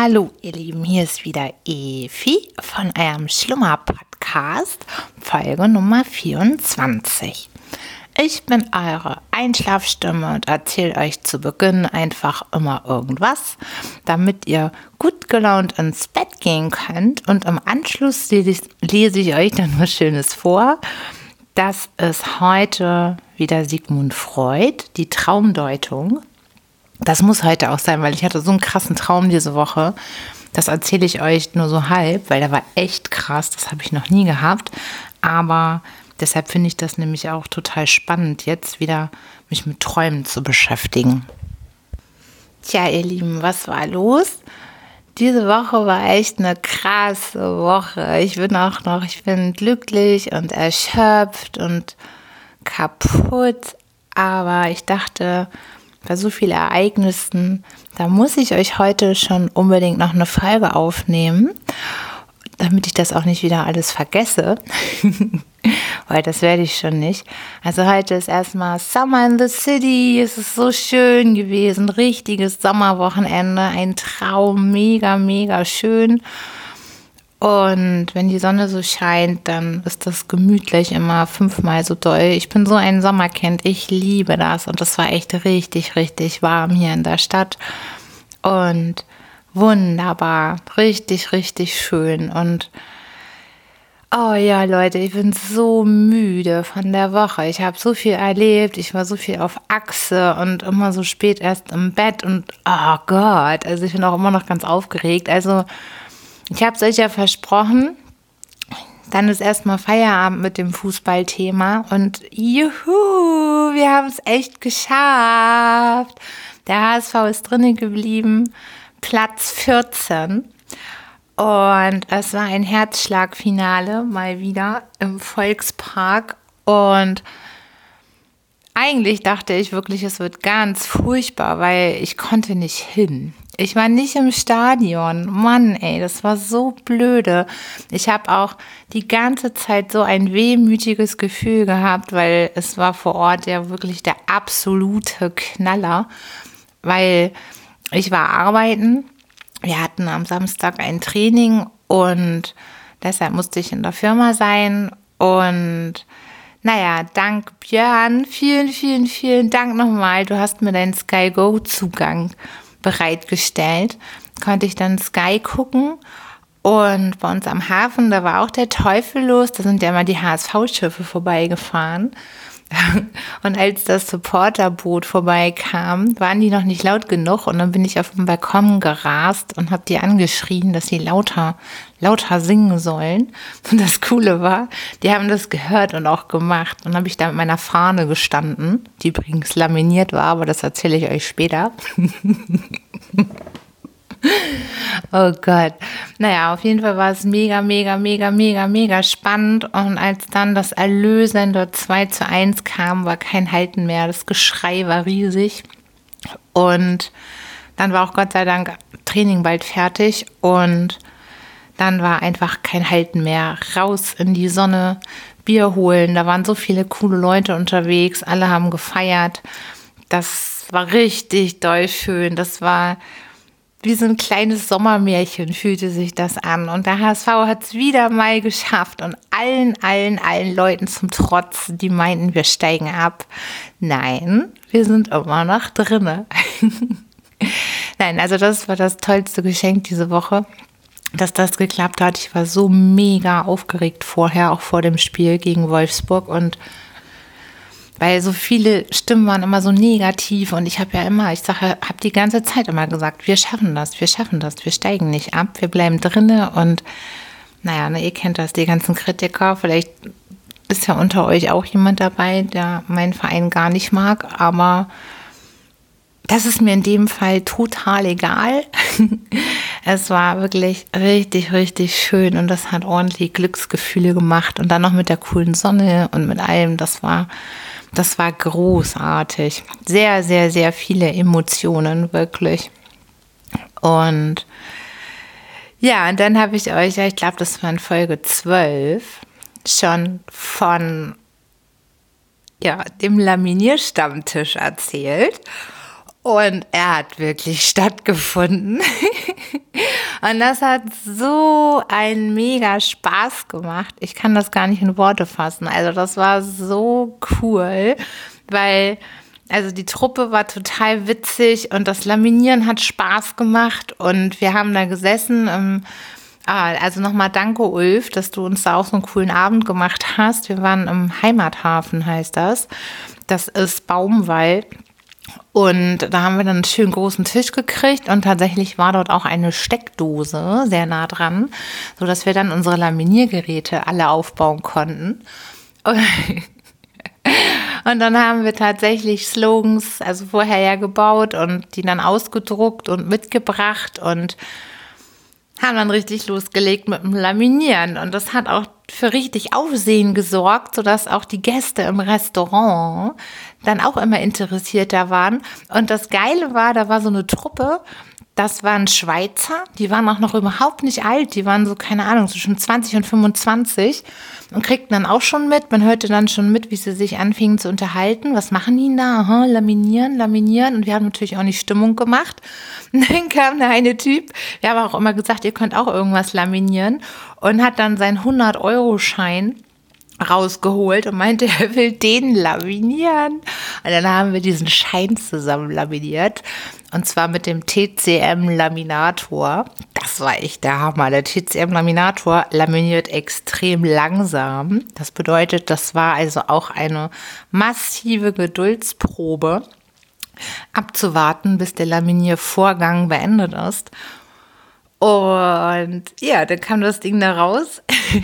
Hallo ihr Lieben, hier ist wieder Evi von eurem Schlummer-Podcast, Folge Nummer 24. Ich bin eure Einschlafstimme und erzähle euch zu Beginn einfach immer irgendwas, damit ihr gut gelaunt ins Bett gehen könnt. Und im Anschluss lese ich euch dann was Schönes vor. Das ist heute wieder Sigmund Freud, die Traumdeutung. Das muss heute auch sein, weil ich hatte so einen krassen Traum diese Woche. Das erzähle ich euch nur so halb, weil der war echt krass. Das habe ich noch nie gehabt. Aber deshalb finde ich das nämlich auch total spannend, jetzt wieder mich mit Träumen zu beschäftigen. Tja, ihr Lieben, was war los? Diese Woche war echt eine krasse Woche. Ich bin glücklich und erschöpft und kaputt. Aber ich dachte, bei so vielen Ereignissen, da muss ich euch heute schon unbedingt noch eine Folge aufnehmen, damit ich das auch nicht wieder alles vergesse, weil das werde ich schon nicht. Also heute ist erstmal Summer in the City, es ist so schön gewesen, richtiges Sommerwochenende, ein Traum, mega, mega schön. Und wenn die Sonne so scheint, dann ist das gemütlich immer 5-mal so doll. Ich bin so ein Sommerkind, ich liebe das. Und das war echt richtig, richtig warm hier in der Stadt. Und wunderbar, richtig, richtig schön. Und oh ja, Leute, ich bin so müde von der Woche. Ich habe so viel erlebt, ich war so viel auf Achse und immer so spät erst im Bett. Und oh Gott, also ich bin auch immer noch ganz aufgeregt. Also ich habe es euch ja versprochen, dann ist erstmal Feierabend mit dem Fußballthema und juhu, wir haben es echt geschafft. Der HSV ist drinnen geblieben, Platz 14 und es war ein Herzschlagfinale mal wieder im Volkspark und eigentlich dachte ich wirklich, es wird ganz furchtbar, weil ich konnte nicht hin. Ich war nicht im Stadion. Mann, ey, das war so blöde. Ich habe auch die ganze Zeit so ein wehmütiges Gefühl gehabt, weil es war vor Ort ja wirklich der absolute Knaller, weil ich war arbeiten. Wir hatten am Samstag ein Training und deshalb musste ich in der Firma sein und naja, dank Björn, vielen, vielen, vielen Dank nochmal. Du hast mir deinen Sky Go Zugang bereitgestellt. Konnte ich dann Sky gucken und bei uns am Hafen, da war auch der Teufel los. Da sind ja immer die HSV-Schiffe vorbeigefahren. Und als das Supporterboot vorbeikam, waren die noch nicht laut genug und dann bin ich auf den Balkon gerast und habe die angeschrien, dass sie lauter singen sollen. Und das Coole war, die haben das gehört und auch gemacht. Und dann habe ich da mit meiner Fahne gestanden, die übrigens laminiert war, aber das erzähle ich euch später. Oh Gott. Naja, auf jeden Fall war es mega, mega, mega, mega, mega spannend. Und als dann das erlösende 2:1 kam, war kein Halten mehr. Das Geschrei war riesig. Und dann war auch Gott sei Dank Training bald fertig. Und dann war einfach kein Halten mehr. Raus in die Sonne, Bier holen. Da waren so viele coole Leute unterwegs. Alle haben gefeiert. Das war richtig doll schön. Das war wie so ein kleines Sommermärchen fühlte sich das an. Und der HSV hat es wieder mal geschafft. Und allen Leuten zum Trotz, die meinten, wir steigen ab. Nein, wir sind immer noch drinne. Nein, also das war das tollste Geschenk diese Woche, dass das geklappt hat. Ich war so mega aufgeregt vorher, auch vor dem Spiel gegen Wolfsburg. Und weil so viele Stimmen waren immer so negativ und ich habe die ganze Zeit immer gesagt, wir schaffen das, wir steigen nicht ab, wir bleiben drinne und naja, ihr kennt das, die ganzen Kritiker, vielleicht ist ja unter euch auch jemand dabei, der meinen Verein gar nicht mag, aber das ist mir in dem Fall total egal. Es war wirklich richtig, richtig schön und das hat ordentlich Glücksgefühle gemacht und dann noch mit der coolen Sonne und mit allem, das war großartig. Sehr, sehr, sehr viele Emotionen, wirklich. Und ja, und dann habe ich euch, ich glaube, das war in Folge 12, schon von dem Laminierstammtisch erzählt. Und er hat wirklich stattgefunden. Und das hat so einen mega Spaß gemacht. Ich kann das gar nicht in Worte fassen. Also das war so cool, weil also die Truppe war total witzig und das Laminieren hat Spaß gemacht und wir haben da gesessen. Also nochmal danke, Ulf, dass du uns da auch so einen coolen Abend gemacht hast. Wir waren im Heimathafen, heißt das. Das ist Baumwall. Und da haben wir dann einen schönen großen Tisch gekriegt und tatsächlich war dort auch eine Steckdose sehr nah dran, sodass wir dann unsere Laminiergeräte alle aufbauen konnten. Und dann haben wir tatsächlich Slogans, also vorher ja gebaut und die dann ausgedruckt und mitgebracht und haben dann richtig losgelegt mit dem Laminieren. Und das hat auch für richtig Aufsehen gesorgt, sodass auch die Gäste im Restaurant dann auch immer interessierter waren. Und das Geile war, da war so eine Truppe, das waren Schweizer, die waren auch noch überhaupt nicht alt, die waren so, keine Ahnung, zwischen 20 und 25 und kriegten dann auch schon mit, man hörte dann schon mit, wie sie sich anfingen zu unterhalten, was machen die da, aha, laminieren und wir haben natürlich auch nicht Stimmung gemacht. Und dann kam da eine Typ, der hat auch immer gesagt, ihr könnt auch irgendwas laminieren und hat dann seinen 100-Euro-Schein rausgeholt und meinte, er will den laminieren. Und dann haben wir diesen Schein zusammen laminiert. Und zwar mit dem TCM-Laminator. Das war echt der Hammer. Der TCM-Laminator laminiert extrem langsam. Das bedeutet, das war also auch eine massive Geduldsprobe, abzuwarten, bis der Laminiervorgang beendet ist. Und ja, dann kam das Ding da raus.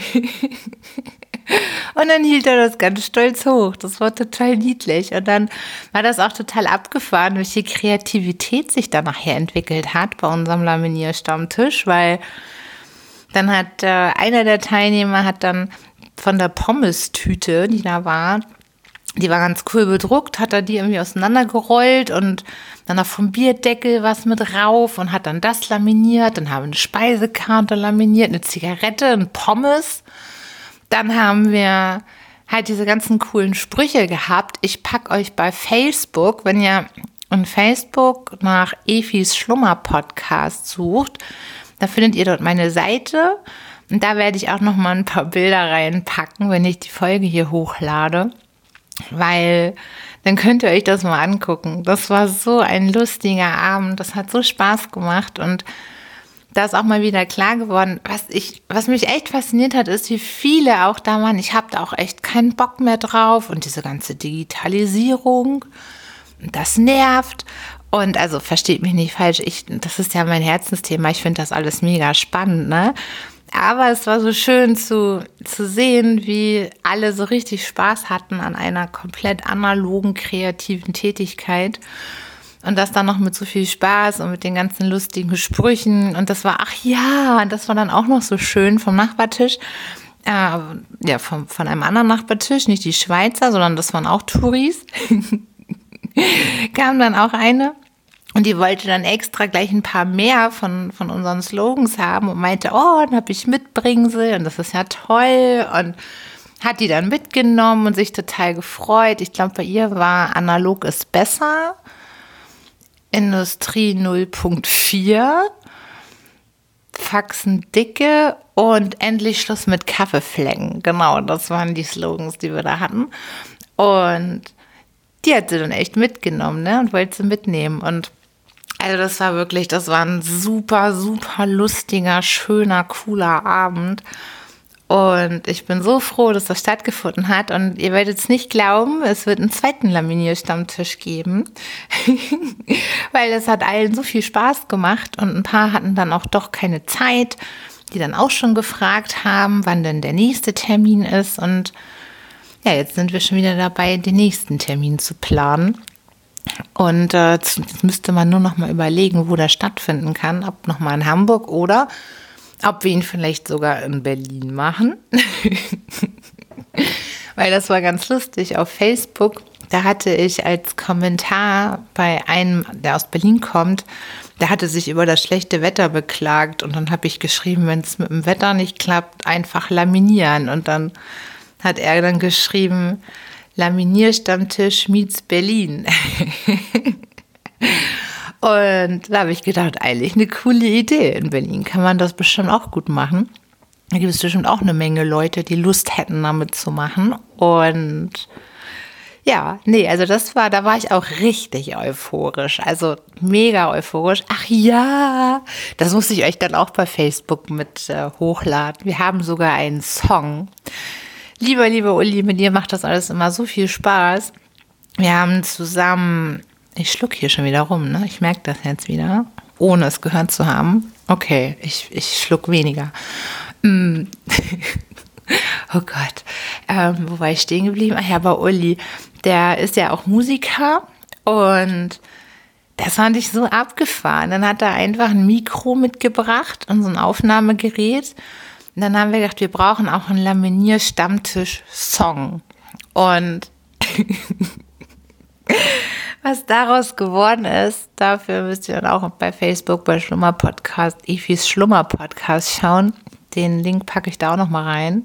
Und dann hielt er das ganz stolz hoch. Das war total niedlich. Und dann war das auch total abgefahren, welche Kreativität sich da nachher entwickelt hat bei unserem Laminierstammtisch, weil dann hat einer der Teilnehmer hat dann von der Pommes-Tüte, die da war, die war ganz cool bedruckt, hat er die irgendwie auseinandergerollt und dann noch vom Bierdeckel was mit rauf und hat dann das laminiert. Dann haben wir eine Speisekarte laminiert, eine Zigarette, ein Pommes. Dann haben wir halt diese ganzen coolen Sprüche gehabt. Ich packe euch bei Facebook, wenn ihr in Facebook nach Efis Schlummer-Podcast sucht, da findet ihr dort meine Seite. Und da werde ich auch noch mal ein paar Bilder reinpacken, wenn ich die Folge hier hochlade. Weil dann könnt ihr euch das mal angucken. Das war so ein lustiger Abend. Das hat so Spaß gemacht und da ist auch mal wieder klar geworden, was mich echt fasziniert hat, ist, wie viele auch da waren. Ich habe da auch echt keinen Bock mehr drauf und diese ganze Digitalisierung, das nervt. Und also versteht mich nicht falsch, das ist ja mein Herzensthema, ich finde das alles mega spannend, ne? Aber es war so schön zu sehen, wie alle so richtig Spaß hatten an einer komplett analogen, kreativen Tätigkeit. Und das dann noch mit so viel Spaß und mit den ganzen lustigen Sprüchen. Und das war, ach ja, das war dann auch noch so schön vom Nachbartisch. Von einem anderen Nachbartisch, nicht die Schweizer, sondern das waren auch Touris. Kam dann auch eine und die wollte dann extra gleich ein paar mehr von unseren Slogans haben und meinte, oh, dann habe ich Mitbringsel und das ist ja toll. Und hat die dann mitgenommen und sich total gefreut. Ich glaube, bei ihr war analog ist besser. Industrie 0.4, Faxen dicke und endlich Schluss mit Kaffeeflecken. Genau, das waren die Slogans, die wir da hatten. Und die hat sie dann echt mitgenommen, ne? Und wollte sie mitnehmen. Und also das war ein super, super lustiger, schöner, cooler Abend. Und ich bin so froh, dass das stattgefunden hat. Und ihr werdet es nicht glauben, es wird einen zweiten Laminierstammtisch geben. Weil es hat allen so viel Spaß gemacht. Und ein paar hatten dann auch doch keine Zeit, die dann auch schon gefragt haben, wann denn der nächste Termin ist. Und ja, jetzt sind wir schon wieder dabei, den nächsten Termin zu planen. Und jetzt müsste man nur noch mal überlegen, wo der stattfinden kann. Ob noch mal in Hamburg oder ob wir ihn vielleicht sogar in Berlin machen. Weil das war ganz lustig. Auf Facebook, da hatte ich als Kommentar bei einem, der aus Berlin kommt, der hatte sich über das schlechte Wetter beklagt. Und dann habe ich geschrieben, wenn es mit dem Wetter nicht klappt, einfach laminieren. Und dann hat er dann geschrieben, Laminierstammtisch meets Berlin. Und da habe ich gedacht, eigentlich eine coole Idee. In Berlin kann man das bestimmt auch gut machen. Da gibt es bestimmt auch eine Menge Leute, die Lust hätten, damit zu machen. Und ja, nee, also da war ich auch richtig euphorisch, also mega euphorisch. Ach ja, das muss ich euch dann auch bei Facebook mit hochladen. Wir haben sogar einen Song. Lieber Uli, mit dir macht das alles immer so viel Spaß. Wir haben zusammen, ich schluck hier schon wieder rum, ne? Ich merke das jetzt wieder, ohne es gehört zu haben. Okay, ich schluck weniger. Oh Gott, wo war ich stehen geblieben? Ach ja, bei Uli. Der ist ja auch Musiker und das fand ich so abgefahren. Dann hat er einfach ein Mikro mitgebracht und so ein Aufnahmegerät. Und dann haben wir gedacht, wir brauchen auch einen Laminier-Stammtisch-Song. Und was daraus geworden ist, dafür müsst ihr dann auch bei Facebook bei Schlummer-Podcast, Efis Schlummer-Podcast schauen. Den Link packe ich da auch noch mal rein.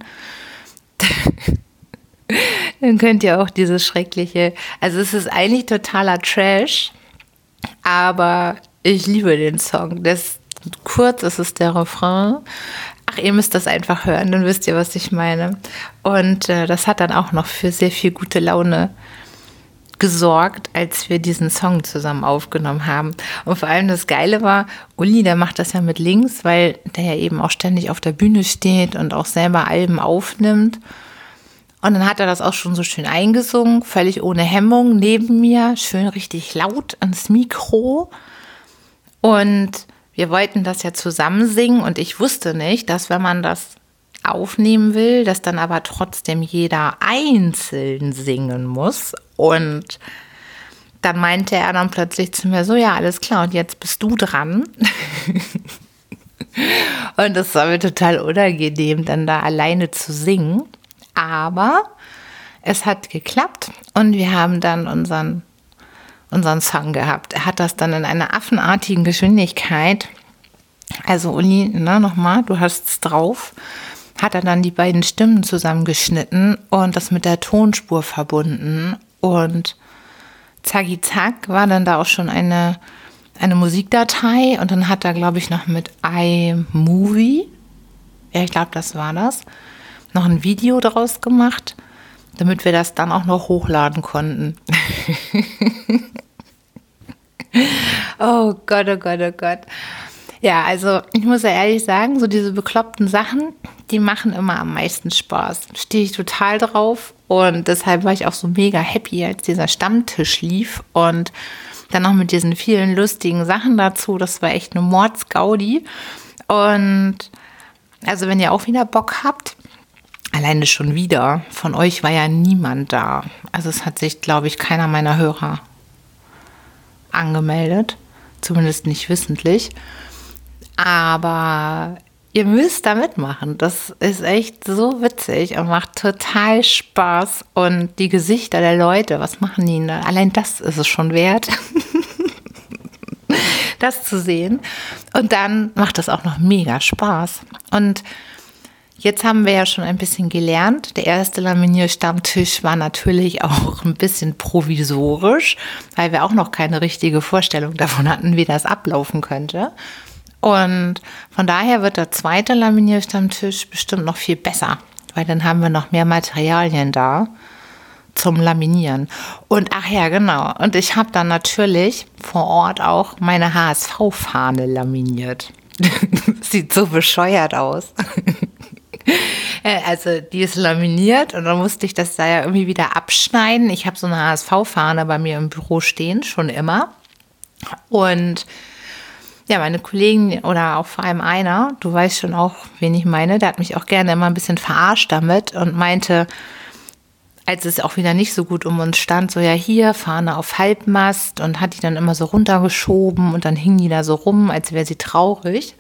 Dann könnt ihr auch dieses schreckliche, also es ist eigentlich totaler Trash, aber ich liebe den Song. Das ist kurz, es ist der Refrain. Ach, ihr müsst das einfach hören, dann wisst ihr, was ich meine. Und das hat dann auch noch für sehr viel gute Laune gesorgt, als wir diesen Song zusammen aufgenommen haben. Und vor allem das Geile war, Uli, der macht das ja mit links, weil der ja eben auch ständig auf der Bühne steht und auch selber Alben aufnimmt. Und dann hat er das auch schon so schön eingesungen, völlig ohne Hemmung, neben mir, schön richtig laut ans Mikro. Und wir wollten das ja zusammen singen und ich wusste nicht, dass wenn man das aufnehmen will, dass dann aber trotzdem jeder einzeln singen muss. Und dann meinte er dann plötzlich zu mir so, ja, alles klar, und jetzt bist du dran. Und das war mir total unangenehm, dann da alleine zu singen. Aber es hat geklappt und wir haben dann unseren Song gehabt. Er hat das dann in einer affenartigen Geschwindigkeit, also Uli, nochmal, du hast es drauf, hat er dann die beiden Stimmen zusammengeschnitten und das mit der Tonspur verbunden. Und zacki zack war dann da auch schon eine Musikdatei und dann hat er, glaube ich, noch mit iMovie, ja, ich glaube, das war das, noch ein Video daraus gemacht, damit wir das dann auch noch hochladen konnten. Oh Gott, oh Gott, oh Gott. Ja, also ich muss ja ehrlich sagen, so diese bekloppten Sachen, die machen immer am meisten Spaß. Stehe ich total drauf und deshalb war ich auch so mega happy, als dieser Stammtisch lief und dann noch mit diesen vielen lustigen Sachen dazu. Das war echt eine Mordsgaudi. Und also wenn ihr auch wieder Bock habt, alleine schon wieder, von euch war ja niemand da. Also es hat sich, glaube ich, keiner meiner Hörer angemeldet, zumindest nicht wissentlich. Aber ihr müsst da mitmachen. Das ist echt so witzig und macht total Spaß. Und die Gesichter der Leute, was machen die da? Allein das ist es schon wert, das zu sehen. Und dann macht das auch noch mega Spaß. Und jetzt haben wir ja schon ein bisschen gelernt. Der erste Laminier-Stammtisch war natürlich auch ein bisschen provisorisch, weil wir auch noch keine richtige Vorstellung davon hatten, wie das ablaufen könnte. Und von daher wird der zweite Laminier-Stammtisch bestimmt noch viel besser, weil dann haben wir noch mehr Materialien da zum Laminieren. Und ach ja, genau. Und ich habe dann natürlich vor Ort auch meine HSV-Fahne laminiert. Sieht so bescheuert aus. Also die ist laminiert und dann musste ich das da ja irgendwie wieder abschneiden. Ich habe so eine HSV-Fahne bei mir im Büro stehen, schon immer. Und ja, meine Kollegen oder auch vor allem einer, du weißt schon auch, wen ich meine, der hat mich auch gerne immer ein bisschen verarscht damit und meinte, als es auch wieder nicht so gut um uns stand, so ja hier, Fahne auf Halbmast und hat die dann immer so runtergeschoben und dann hing die da so rum, als wäre sie traurig.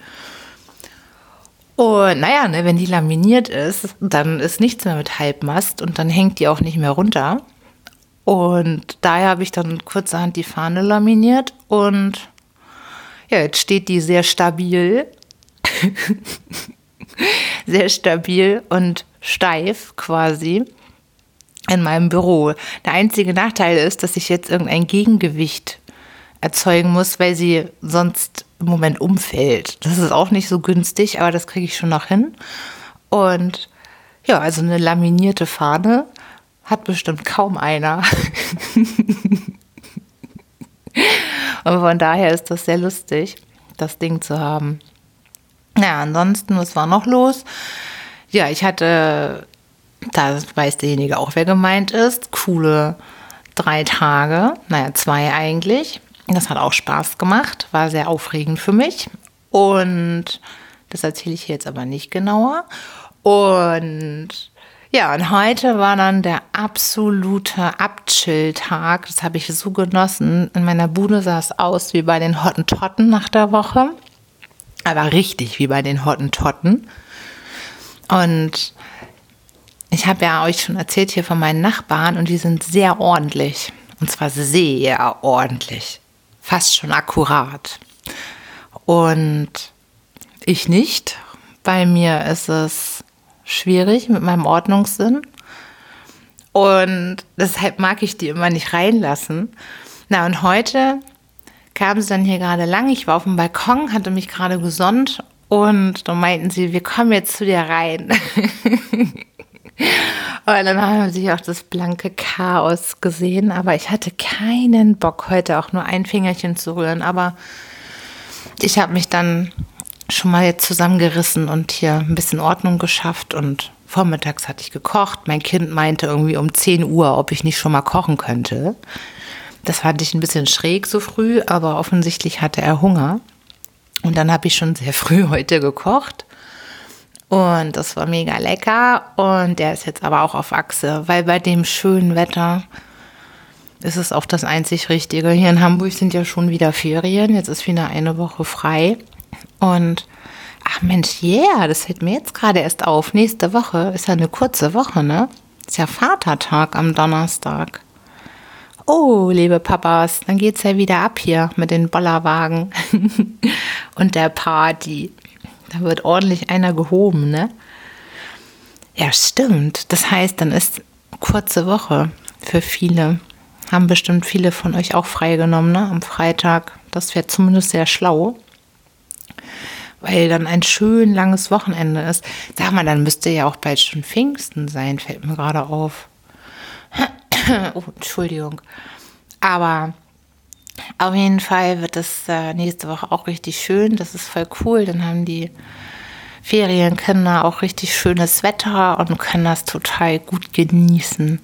Und naja, ne, wenn die laminiert ist, dann ist nichts mehr mit Halbmast und dann hängt die auch nicht mehr runter. Und daher habe ich dann kurzerhand die Fahne laminiert und ja, jetzt steht die sehr stabil, sehr stabil und steif quasi in meinem Büro. Der einzige Nachteil ist, dass ich jetzt irgendein Gegengewicht erzeugen muss, weil sie sonst im Moment umfällt. Das ist auch nicht so günstig, aber das kriege ich schon noch hin. Und ja, also eine laminierte Fahne hat bestimmt kaum einer. Und von daher ist das sehr lustig, das Ding zu haben. Ja, ansonsten, was war noch los? Ja, ich hatte, da weiß derjenige auch, wer gemeint ist, coole 3 Tage, 2 eigentlich. Das hat auch Spaß gemacht, war sehr aufregend für mich. Und das erzähle ich hier jetzt aber nicht genauer. Und ja, und heute war dann der absolute Abchill-Tag. Das habe ich so genossen. In meiner Bude sah es aus wie bei den Hottentotten nach der Woche. Aber richtig wie bei den Hottentotten. Und ich habe ja euch schon erzählt hier von meinen Nachbarn und die sind sehr ordentlich. Und zwar sehr ordentlich. Fast schon akkurat. Und ich nicht. Bei mir ist es schwierig mit meinem Ordnungssinn. Und deshalb mag ich die immer nicht reinlassen. Na, und heute kamen sie dann hier gerade lang. Ich war auf dem Balkon, hatte mich gerade gesonnt und dann meinten sie, wir kommen jetzt zu dir rein. Und dann haben sie auch das blanke Chaos gesehen, aber ich hatte keinen Bock, heute auch nur ein Fingerchen zu rühren. Aber ich habe mich dann schon mal jetzt zusammengerissen und hier ein bisschen Ordnung geschafft und vormittags hatte ich gekocht. Mein Kind meinte irgendwie um 10 Uhr, ob ich nicht schon mal kochen könnte. Das fand ich ein bisschen schräg so früh, aber offensichtlich hatte er Hunger. Und dann habe ich schon sehr früh heute gekocht. Und das war mega lecker. Und der ist jetzt aber auch auf Achse, weil bei dem schönen Wetter ist es auch das einzig Richtige. Hier in Hamburg sind ja schon wieder Ferien. Jetzt ist wieder eine Woche frei. Und ach Mensch, yeah, das fällt mir jetzt gerade erst auf. Nächste Woche ist ja eine kurze Woche, ne? Ist ja Vatertag am Donnerstag. Oh, liebe Papas, dann geht's ja wieder ab hier mit den Bollerwagen und der Party. Da wird ordentlich einer gehoben, ne? Ja, stimmt. Das heißt, dann ist kurze Woche für viele. Haben bestimmt viele von euch auch freigenommen, ne? Am Freitag. Das wäre zumindest sehr schlau. Weil dann ein schön langes Wochenende ist. Sag mal, dann müsste ja auch bald schon Pfingsten sein, fällt mir gerade auf. Oh, Entschuldigung. Aber auf jeden Fall wird es nächste Woche auch richtig schön. Das ist voll cool. Dann haben die Ferienkinder auch richtig schönes Wetter und können das total gut genießen.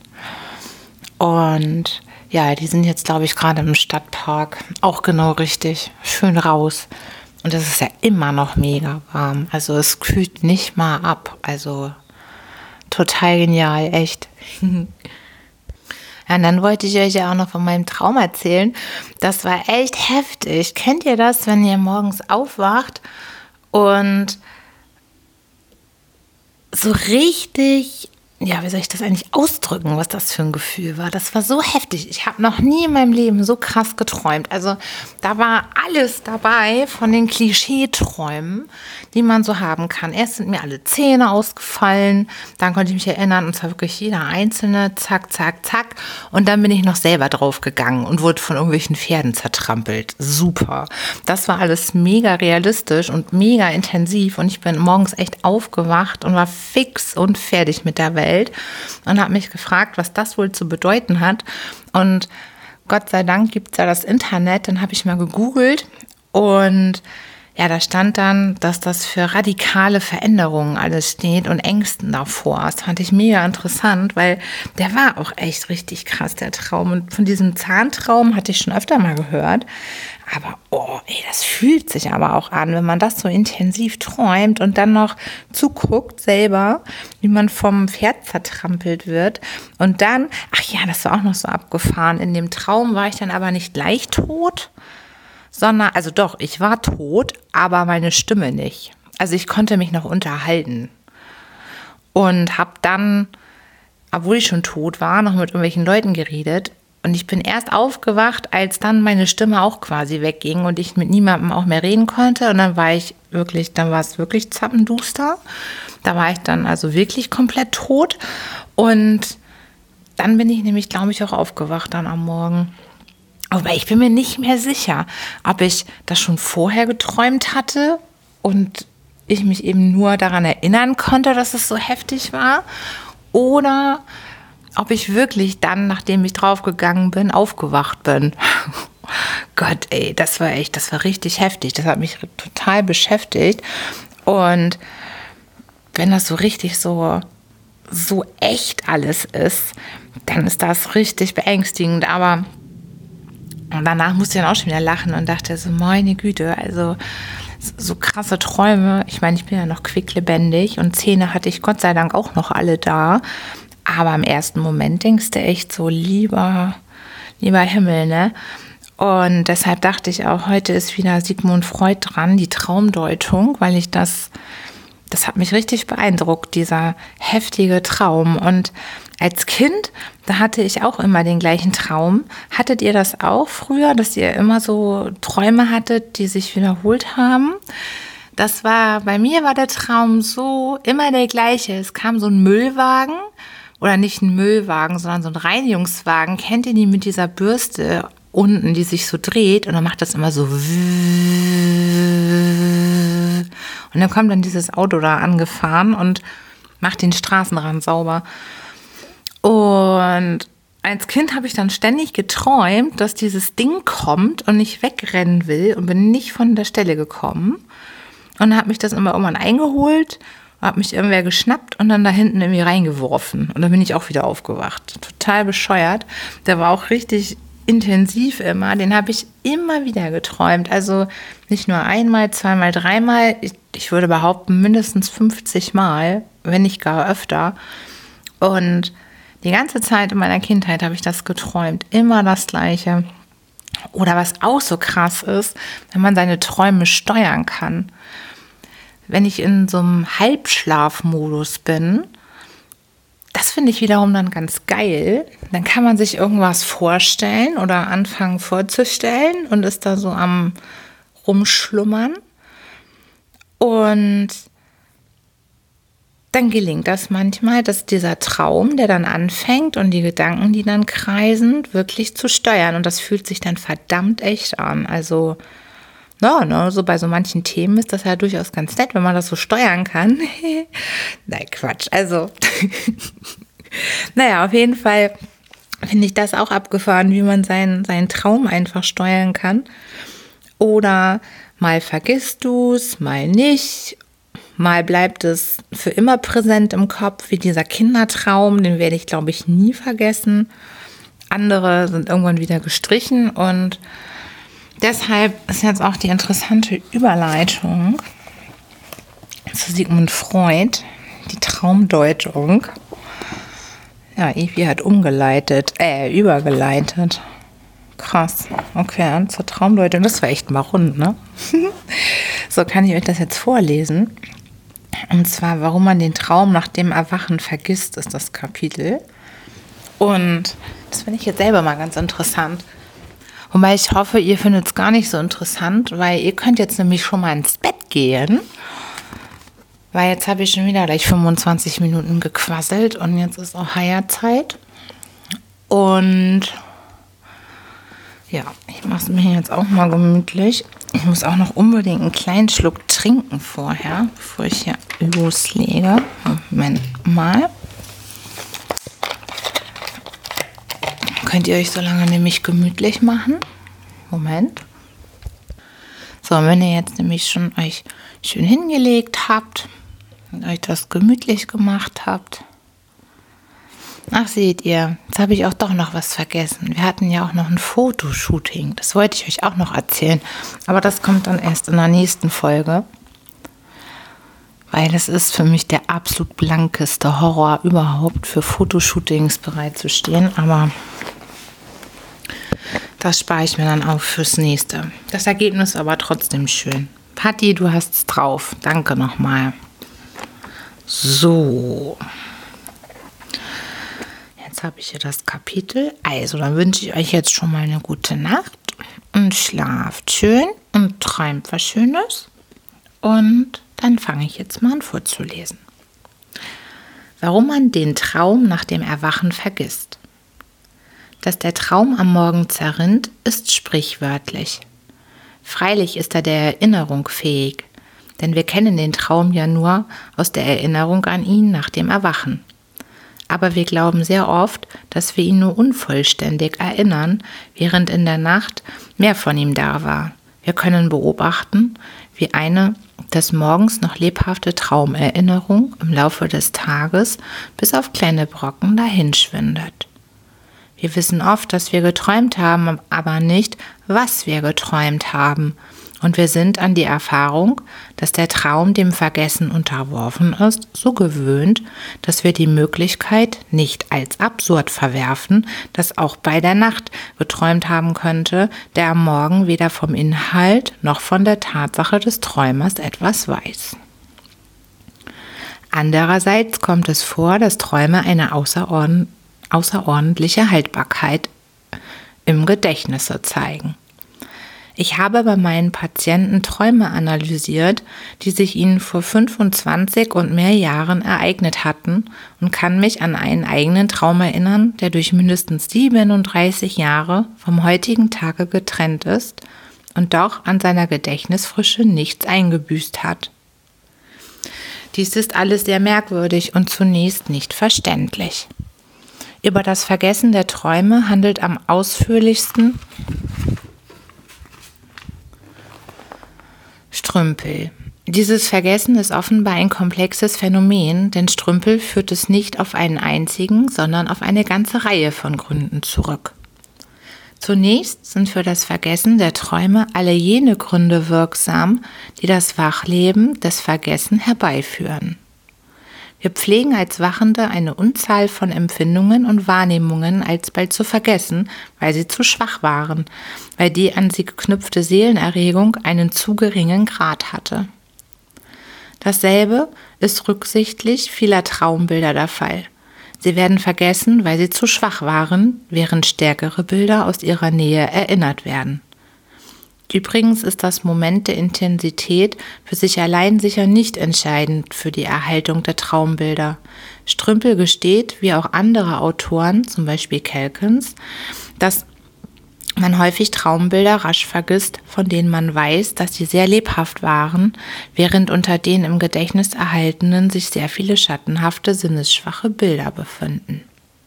Und ja, die sind jetzt, glaube ich, gerade im Stadtpark. Auch genau richtig. Schön raus. Und es ist ja immer noch mega warm. Also es kühlt nicht mal ab. Also total genial, echt. Ja, und dann wollte ich euch ja auch noch von meinem Traum erzählen. Das war echt heftig. Kennt ihr das, wenn ihr morgens aufwacht und so richtig, ja, wie soll ich das eigentlich ausdrücken, was das für ein Gefühl war? Das war so heftig. Ich habe noch nie in meinem Leben so krass geträumt. Also da war alles dabei von den Klischeeträumen, die man so haben kann. Erst sind mir alle Zähne ausgefallen, dann konnte ich mich erinnern, und zwar wirklich jeder einzelne, zack, zack, zack. Und dann bin ich noch selber drauf gegangen und wurde von irgendwelchen Pferden zertrampelt. Super. Das war alles mega realistisch und mega intensiv und ich bin morgens echt aufgewacht und war fix und fertig mit der Welt und habe mich gefragt, was das wohl zu bedeuten hat. Und Gott sei Dank gibt es ja das Internet, dann habe ich mal gegoogelt und ja, da stand dann, dass das für radikale Veränderungen alles steht und Ängsten davor. Das fand ich mega interessant, weil der war auch echt richtig krass, der Traum. Und von diesem Zahntraum hatte ich schon öfter mal gehört. Aber, oh, ey, das fühlt sich aber auch an, wenn man das so intensiv träumt und dann noch zuguckt selber, wie man vom Pferd zertrampelt wird. Und dann, ach ja, das war auch noch so abgefahren. In dem Traum war ich dann aber nicht gleich tot, sondern, also doch, ich war tot, aber meine Stimme nicht. Also ich konnte mich noch unterhalten und habe dann, obwohl ich schon tot war, noch mit irgendwelchen Leuten geredet. Und ich bin erst aufgewacht, als dann meine Stimme auch quasi wegging und ich mit niemandem auch mehr reden konnte. Und dann war es wirklich zappenduster. Da war ich dann also wirklich komplett tot. Und dann bin ich nämlich, glaube ich, auch aufgewacht dann am Morgen. Aber ich bin mir nicht mehr sicher, ob ich das schon vorher geträumt hatte und ich mich eben nur daran erinnern konnte, dass es so heftig war, oder ob ich wirklich dann, nachdem ich draufgegangen bin, aufgewacht bin. Gott, ey, das war richtig heftig. Das hat mich total beschäftigt. Und wenn das so richtig so echt alles ist, dann ist das richtig beängstigend. Aber danach musste ich dann auch schon wieder lachen und dachte so, meine Güte, also so krasse Träume. Ich meine, ich bin ja noch quicklebendig und Zähne hatte ich Gott sei Dank auch noch alle da. Aber im ersten Moment denkst du echt so, lieber Himmel, ne? Und deshalb dachte ich auch, heute ist wieder Sigmund Freud dran, die Traumdeutung, weil ich das hat mich richtig beeindruckt, dieser heftige Traum. Und als Kind, da hatte ich auch immer den gleichen Traum. Hattet ihr das auch früher, dass ihr immer so Träume hattet, die sich wiederholt haben? Bei mir war der Traum so immer der gleiche. Es kam so ein Müllwagen, oder nicht ein Müllwagen, sondern so ein Reinigungswagen. Kennt ihr die mit dieser Bürste unten, die sich so dreht? Und dann macht das immer so. Und dann kommt dann dieses Auto da angefahren und macht den Straßenrand sauber. Und als Kind habe ich dann ständig geträumt, dass dieses Ding kommt und ich wegrennen will und bin nicht von der Stelle gekommen. Und dann hat mich das immer irgendwann eingeholt, hat mich irgendwer geschnappt und dann da hinten irgendwie reingeworfen. Und dann bin ich auch wieder aufgewacht. Total bescheuert. Der war auch richtig intensiv immer. Den habe ich immer wieder geträumt. Also nicht nur einmal, zweimal, dreimal. Ich würde behaupten, mindestens 50 Mal, wenn nicht gar öfter. Und die ganze Zeit in meiner Kindheit habe ich das geträumt. Immer das Gleiche. Oder was auch so krass ist, wenn man seine Träume steuern kann. Wenn ich in so einem Halbschlafmodus bin, das finde ich wiederum dann ganz geil. Dann kann man sich irgendwas vorstellen oder anfangen vorzustellen und ist da so am Rumschlummern. Und dann gelingt das manchmal, dass dieser Traum, der dann anfängt und die Gedanken, die dann kreisen, wirklich zu steuern. Und das fühlt sich dann verdammt echt an. Also so bei so manchen Themen ist das ja durchaus ganz nett, wenn man das so steuern kann. Nein, Quatsch. Also, naja, auf jeden Fall finde ich das auch abgefahren, wie man seinen Traum einfach steuern kann. Oder mal vergisst du es, mal nicht. Mal bleibt es für immer präsent im Kopf, wie dieser Kindertraum. Den werde ich, glaube ich, nie vergessen. Andere sind irgendwann wieder gestrichen und deshalb ist jetzt auch die interessante Überleitung zu Sigmund Freud, die Traumdeutung. Ja, Evi hat übergeleitet. Krass. Okay, zur Traumdeutung. Das war echt mal rund, ne? So, kann ich euch das jetzt vorlesen. Und zwar, warum man den Traum nach dem Erwachen vergisst, ist das Kapitel. Und das finde ich jetzt selber mal ganz interessant. Wobei ich hoffe, ihr findet es gar nicht so interessant, weil ihr könnt jetzt nämlich schon mal ins Bett gehen. Weil jetzt habe ich schon wieder gleich 25 Minuten gequasselt und jetzt ist auch Heierzeit. Und ja, ich mache es mir jetzt auch mal gemütlich. Ich muss auch noch unbedingt einen kleinen Schluck trinken vorher, bevor ich hier loslege. Moment mal. Könnt ihr euch so lange nämlich gemütlich machen? Moment. So, und wenn ihr jetzt nämlich schon euch schön hingelegt habt und euch das gemütlich gemacht habt. Ach, seht ihr, jetzt habe ich auch doch noch was vergessen. Wir hatten ja auch noch ein Fotoshooting. Das wollte ich euch auch noch erzählen. Aber das kommt dann erst in der nächsten Folge. Weil es ist für mich der absolut blankeste Horror überhaupt, für Fotoshootings bereitzustehen. Aber das spare ich mir dann auf fürs nächste. Das Ergebnis ist aber trotzdem schön. Patti, du hast's drauf. Danke nochmal. So. Jetzt habe ich hier das Kapitel. Also, dann wünsche ich euch jetzt schon mal eine gute Nacht. Und schlaft schön und träumt was Schönes. Und dann fange ich jetzt mal an vorzulesen. Warum man den Traum nach dem Erwachen vergisst. Dass der Traum am Morgen zerrinnt, ist sprichwörtlich. Freilich ist er der Erinnerung fähig, denn wir kennen den Traum ja nur aus der Erinnerung an ihn nach dem Erwachen. Aber wir glauben sehr oft, dass wir ihn nur unvollständig erinnern, während in der Nacht mehr von ihm da war. Wir können beobachten, wie eine des Morgens noch lebhafte Traumerinnerung im Laufe des Tages bis auf kleine Brocken dahinschwindet. Wir wissen oft, dass wir geträumt haben, aber nicht, was wir geträumt haben. Und wir sind an die Erfahrung, dass der Traum dem Vergessen unterworfen ist, so gewöhnt, dass wir die Möglichkeit nicht als absurd verwerfen, dass auch bei der Nacht geträumt haben könnte, der am Morgen weder vom Inhalt noch von der Tatsache des Träumers etwas weiß. Andererseits kommt es vor, dass Träume eine außerordentliche Haltbarkeit im Gedächtnis zeigen. Ich habe bei meinen Patienten Träume analysiert, die sich ihnen vor 25 und mehr Jahren ereignet hatten und kann mich an einen eigenen Traum erinnern, der durch mindestens 37 Jahre vom heutigen Tage getrennt ist und doch an seiner Gedächtnisfrische nichts eingebüßt hat. Dies ist alles sehr merkwürdig und zunächst nicht verständlich. Über das Vergessen der Träume handelt am ausführlichsten Strümpel. Dieses Vergessen ist offenbar ein komplexes Phänomen, denn Strümpel führt es nicht auf einen einzigen, sondern auf eine ganze Reihe von Gründen zurück. Zunächst sind für das Vergessen der Träume alle jene Gründe wirksam, die das Wachleben des Vergessen herbeiführen. Wir pflegen als Wachende eine Unzahl von Empfindungen und Wahrnehmungen alsbald zu vergessen, weil sie zu schwach waren, weil die an sie geknüpfte Seelenerregung einen zu geringen Grad hatte. Dasselbe ist rücksichtlich vieler Traumbilder der Fall. Sie werden vergessen, weil sie zu schwach waren, während stärkere Bilder aus ihrer Nähe erinnert werden. Übrigens ist das Moment der Intensität für sich allein sicher nicht entscheidend für die Erhaltung der Traumbilder. Strümpel gesteht, wie auch andere Autoren, zum Beispiel Calkins, dass man häufig Traumbilder rasch vergisst, von denen man weiß, dass sie sehr lebhaft waren, während unter den im Gedächtnis erhaltenen sich sehr viele schattenhafte, sinnesschwache Bilder befinden.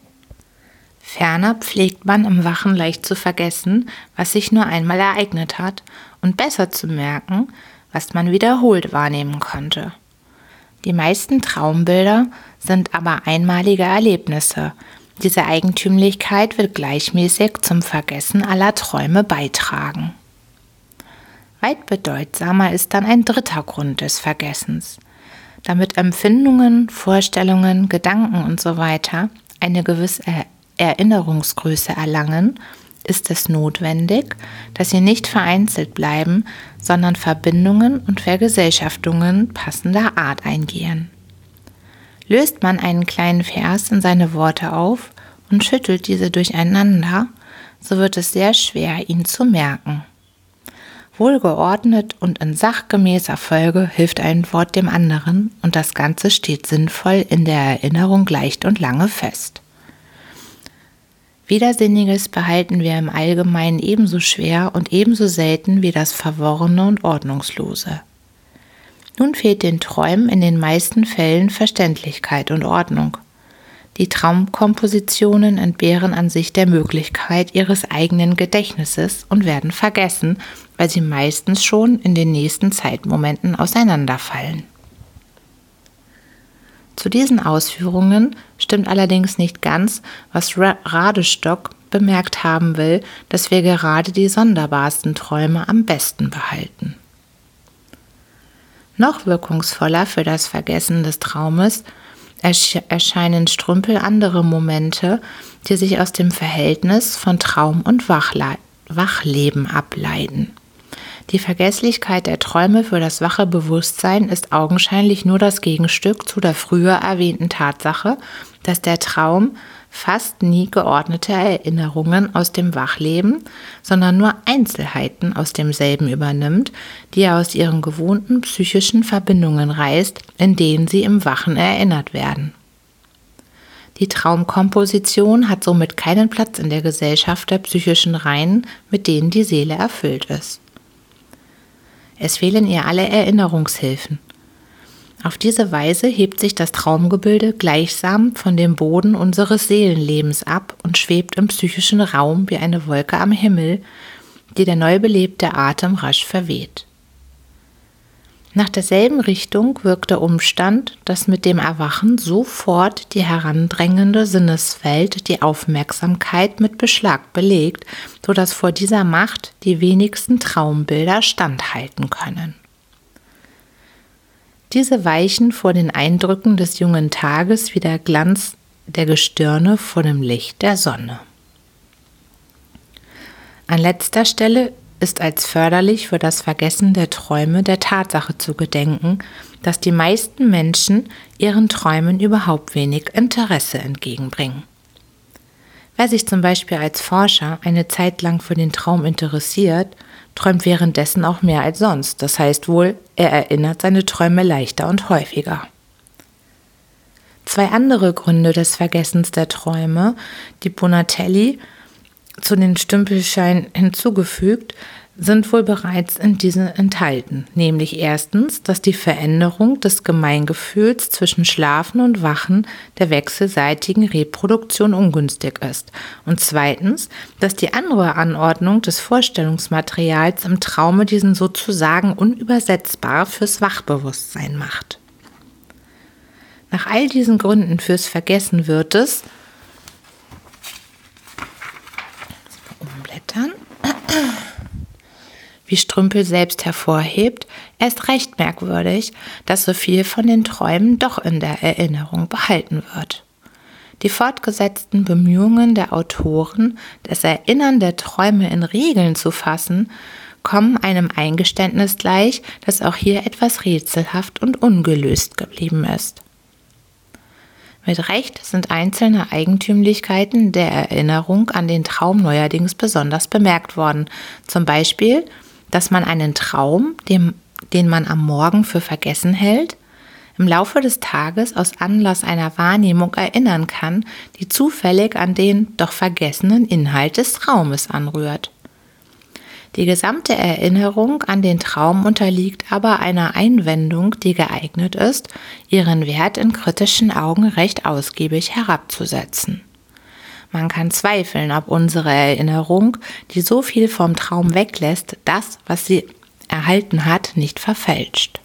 Ferner pflegt man im Wachen leicht zu vergessen, was sich nur einmal ereignet hat, und besser zu merken, was man wiederholt wahrnehmen konnte. Die meisten Traumbilder sind aber einmalige Erlebnisse. Diese Eigentümlichkeit wird gleichmäßig zum Vergessen aller Träume beitragen. Weit bedeutsamer ist dann ein dritter Grund des Vergessens. Damit Empfindungen, Vorstellungen, Gedanken usw. eine gewisse Erinnerungsgröße erlangen, ist es notwendig, dass sie nicht vereinzelt bleiben, sondern Verbindungen und Vergesellschaftungen passender Art eingehen. Löst man einen kleinen Vers in seine Worte auf und schüttelt diese durcheinander, so wird es sehr schwer, ihn zu merken. Wohlgeordnet und in sachgemäßer Folge hilft ein Wort dem anderen und das Ganze steht sinnvoll in der Erinnerung leicht und lange fest. Widersinniges behalten wir im Allgemeinen ebenso schwer und ebenso selten wie das Verworrene und Ordnungslose. Nun fehlt den Träumen in den meisten Fällen Verständlichkeit und Ordnung. Die Traumkompositionen entbehren an sich der Möglichkeit ihres eigenen Gedächtnisses und werden vergessen, weil sie meistens schon in den nächsten Zeitmomenten auseinanderfallen. Zu diesen Ausführungen stimmt allerdings nicht ganz, was Radestock bemerkt haben will, dass wir gerade die sonderbarsten Träume am besten behalten. Noch wirkungsvoller für das Vergessen des Traumes erscheinen Strümpel andere Momente, die sich aus dem Verhältnis von Traum und Wachleben ableiten. Die Vergesslichkeit der Träume für das wache Bewusstsein ist augenscheinlich nur das Gegenstück zu der früher erwähnten Tatsache, dass der Traum fast nie geordnete Erinnerungen aus dem Wachleben, sondern nur Einzelheiten aus demselben übernimmt, die er aus ihren gewohnten psychischen Verbindungen reißt, in denen sie im Wachen erinnert werden. Die Traumkomposition hat somit keinen Platz in der Gesellschaft der psychischen Reihen, mit denen die Seele erfüllt ist. Es fehlen ihr alle Erinnerungshilfen. Auf diese Weise hebt sich das Traumgebilde gleichsam von dem Boden unseres Seelenlebens ab und schwebt im psychischen Raum wie eine Wolke am Himmel, die der neu belebte Atem rasch verweht. Nach derselben Richtung wirkt der Umstand, dass mit dem Erwachen sofort die herandrängende Sinneswelt die Aufmerksamkeit mit Beschlag belegt, sodass vor dieser Macht die wenigsten Traumbilder standhalten können. Diese weichen vor den Eindrücken des jungen Tages wie der Glanz der Gestirne vor dem Licht der Sonne. An letzter Stelle ist als förderlich für das Vergessen der Träume der Tatsache zu gedenken, dass die meisten Menschen ihren Träumen überhaupt wenig Interesse entgegenbringen. Wer sich zum Beispiel als Forscher eine Zeit lang für den Traum interessiert, träumt währenddessen auch mehr als sonst. Das heißt wohl, er erinnert seine Träume leichter und häufiger. 2 andere Gründe des Vergessens der Träume, die Bonatelli zu den Stümpelscheinen hinzugefügt, sind wohl bereits in diesen enthalten, nämlich erstens, dass die Veränderung des Gemeingefühls zwischen Schlafen und Wachen der wechselseitigen Reproduktion ungünstig ist und zweitens, dass die andere Anordnung des Vorstellungsmaterials im Traume diesen sozusagen unübersetzbar fürs Wachbewusstsein macht. Nach all diesen Gründen fürs Vergessen wird es, wie Strümpel selbst hervorhebt, erst recht merkwürdig, dass so viel von den Träumen doch in der Erinnerung behalten wird. Die fortgesetzten Bemühungen der Autoren, das Erinnern der Träume in Regeln zu fassen, kommen einem Eingeständnis gleich, dass auch hier etwas rätselhaft und ungelöst geblieben ist. Mit Recht sind einzelne Eigentümlichkeiten der Erinnerung an den Traum neuerdings besonders bemerkt worden. Zum Beispiel, dass man einen Traum, den man am Morgen für vergessen hält, im Laufe des Tages aus Anlass einer Wahrnehmung erinnern kann, die zufällig an den doch vergessenen Inhalt des Traumes anrührt. Die gesamte Erinnerung an den Traum unterliegt aber einer Einwendung, die geeignet ist, ihren Wert in kritischen Augen recht ausgiebig herabzusetzen. Man kann zweifeln, ob unsere Erinnerung, die so viel vom Traum weglässt, das, was sie erhalten hat, nicht verfälscht.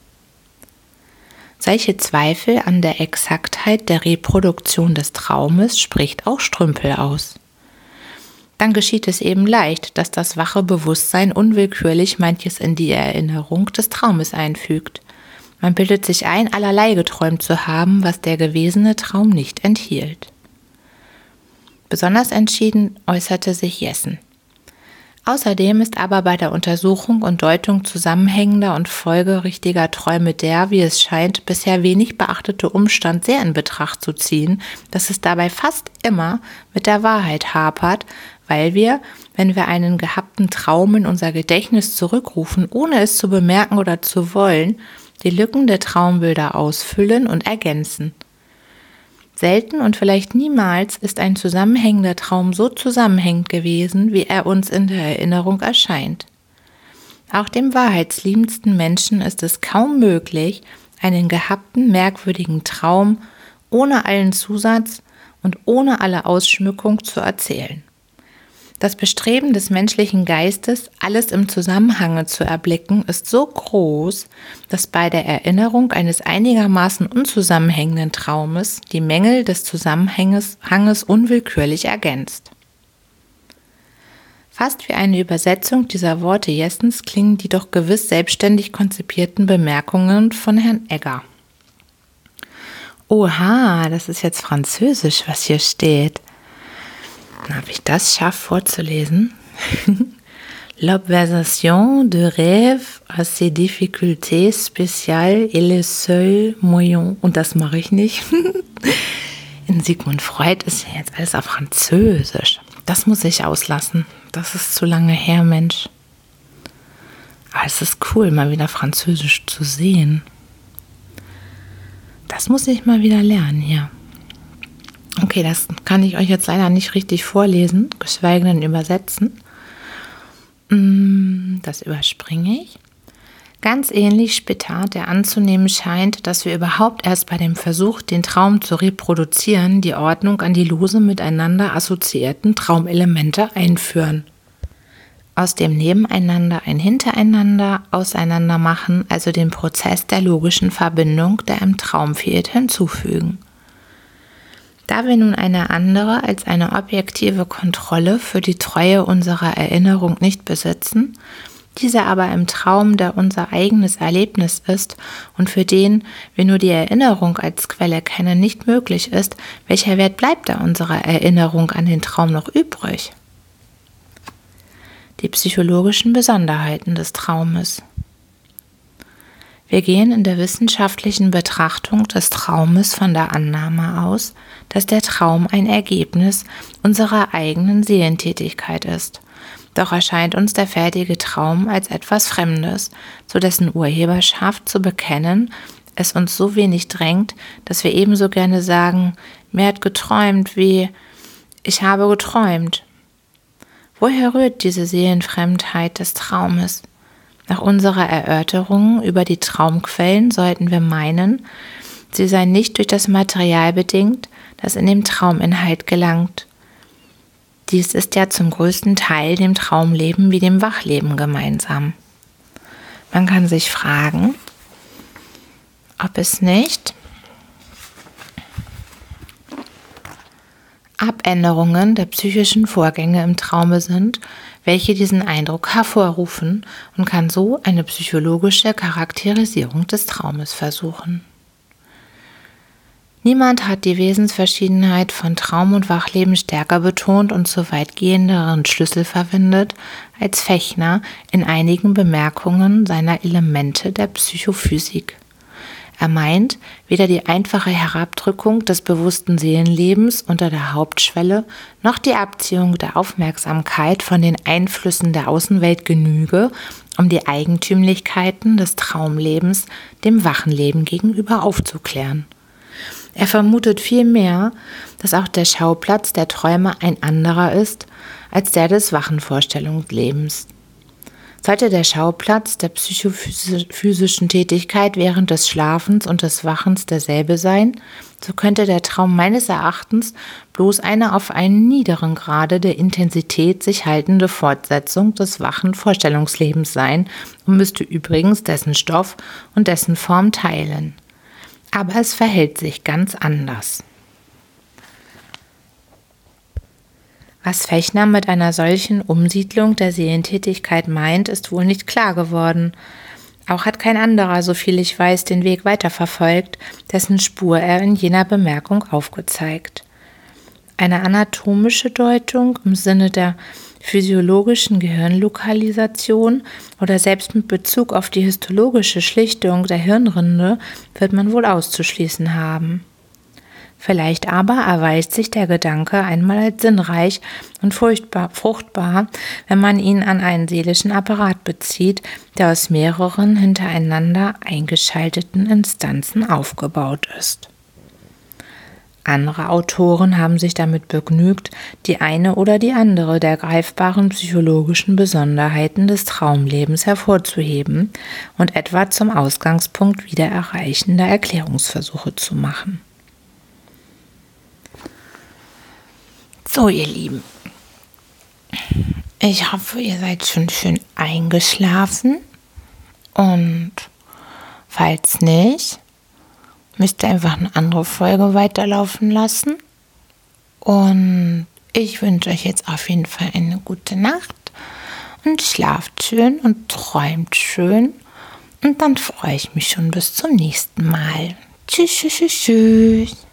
Solche Zweifel an der Exaktheit der Reproduktion des Traumes spricht auch Strümpel aus. Dann geschieht es eben leicht, dass das wache Bewusstsein unwillkürlich manches in die Erinnerung des Traumes einfügt. Man bildet sich ein, allerlei geträumt zu haben, was der gewesene Traum nicht enthielt. Besonders entschieden äußerte sich Jessen. Außerdem ist aber bei der Untersuchung und Deutung zusammenhängender und folgerichtiger Träume der, wie es scheint, bisher wenig beachtete Umstand sehr in Betracht zu ziehen, dass es dabei fast immer mit der Wahrheit hapert, weil wir, wenn wir einen gehabten Traum in unser Gedächtnis zurückrufen, ohne es zu bemerken oder zu wollen, die Lücken der Traumbilder ausfüllen und ergänzen. Selten und vielleicht niemals ist ein zusammenhängender Traum so zusammenhängend gewesen, wie er uns in der Erinnerung erscheint. Auch dem wahrheitsliebendsten Menschen ist es kaum möglich, einen gehabten, merkwürdigen Traum ohne allen Zusatz und ohne alle Ausschmückung zu erzählen. Das Bestreben des menschlichen Geistes, alles im Zusammenhange zu erblicken, ist so groß, dass bei der Erinnerung eines einigermaßen unzusammenhängenden Traumes die Mängel des Zusammenhanges unwillkürlich ergänzt. Fast wie eine Übersetzung dieser Worte Jessens klingen die doch gewiss selbstständig konzipierten Bemerkungen von Herrn Egger. Oha, das ist jetzt Französisch, was hier steht. Habe ich das scharf vorzulesen? L'observation de rêve a ses difficultés spéciales et le seul moyen. Und das mache ich nicht. In Sigmund Freud ist ja jetzt alles auf Französisch. Das muss ich auslassen. Das ist zu lange her, Mensch. Aber es ist cool, mal wieder Französisch zu sehen. Das muss ich mal wieder lernen hier. Okay, das kann ich euch jetzt leider nicht richtig vorlesen, geschweige denn übersetzen. Das überspringe ich. Ganz ähnlich später, der anzunehmen scheint, dass wir überhaupt erst bei dem Versuch, den Traum zu reproduzieren, die Ordnung an die lose miteinander assoziierten Traumelemente einführen. Aus dem Nebeneinander ein Hintereinander auseinander machen, also den Prozess der logischen Verbindung, der im Traum fehlt, hinzufügen. Da wir nun eine andere als eine objektive Kontrolle für die Treue unserer Erinnerung nicht besitzen, diese aber im Traum, der unser eigenes Erlebnis ist und für den wir nur die Erinnerung als Quelle kennen, nicht möglich ist, welcher Wert bleibt da unserer Erinnerung an den Traum noch übrig? Die psychologischen Besonderheiten des Traumes. Wir gehen in der wissenschaftlichen Betrachtung des Traumes von der Annahme aus, dass der Traum ein Ergebnis unserer eigenen Seelentätigkeit ist. Doch erscheint uns der fertige Traum als etwas Fremdes, zu dessen Urheberschaft zu bekennen es uns so wenig drängt, dass wir ebenso gerne sagen, mir hat geträumt wie ich habe geträumt. Woher rührt diese Seelenfremdheit des Traumes? Nach unserer Erörterung über die Traumquellen sollten wir meinen, sie seien nicht durch das Material bedingt, das in den Trauminhalt gelangt. Dies ist ja zum größten Teil dem Traumleben wie dem Wachleben gemeinsam. Man kann sich fragen, ob es nicht Abänderungen der psychischen Vorgänge im Traume sind, welche diesen Eindruck hervorrufen und kann so eine psychologische Charakterisierung des Traumes versuchen. Niemand hat die Wesensverschiedenheit von Traum und Wachleben stärker betont und zu weitgehenderen Schlüssel verwendet als Fechner in einigen Bemerkungen seiner Elemente der Psychophysik. Er meint, weder die einfache Herabdrückung des bewussten Seelenlebens unter der Hauptschwelle noch die Abziehung der Aufmerksamkeit von den Einflüssen der Außenwelt genüge, um die Eigentümlichkeiten des Traumlebens dem wachen Leben gegenüber aufzuklären. Er vermutet vielmehr, dass auch der Schauplatz der Träume ein anderer ist als der des wachen Vorstellungslebens. Sollte der Schauplatz der psychophysischen Tätigkeit während des Schlafens und des Wachens derselbe sein, so könnte der Traum meines Erachtens bloß eine auf einem niederen Grade der Intensität sich haltende Fortsetzung des wachen Vorstellungslebens sein und müsste übrigens dessen Stoff und dessen Form teilen. Aber es verhält sich ganz anders. Was Fechner mit einer solchen Umsiedlung der Seelentätigkeit meint, ist wohl nicht klar geworden. Auch hat kein anderer, soviel ich weiß, den Weg weiterverfolgt, dessen Spur er in jener Bemerkung aufgezeigt. Eine anatomische Deutung im Sinne der physiologischen Gehirnlokalisation oder selbst mit Bezug auf die histologische Schlichtung der Hirnrinde wird man wohl auszuschließen haben. Vielleicht aber erweist sich der Gedanke einmal als sinnreich und fruchtbar, wenn man ihn an einen seelischen Apparat bezieht, der aus mehreren hintereinander eingeschalteten Instanzen aufgebaut ist. Andere Autoren haben sich damit begnügt, die eine oder die andere der greifbaren psychologischen Besonderheiten des Traumlebens hervorzuheben und etwa zum Ausgangspunkt wiedererreichender Erklärungsversuche zu machen. So, ihr Lieben, ich hoffe, ihr seid schon schön eingeschlafen und falls nicht, müsst ihr einfach eine andere Folge weiterlaufen lassen und ich wünsche euch jetzt auf jeden Fall eine gute Nacht und schlaft schön und träumt schön und dann freue ich mich schon bis zum nächsten Mal. Tschüss, tschüss, tschüss.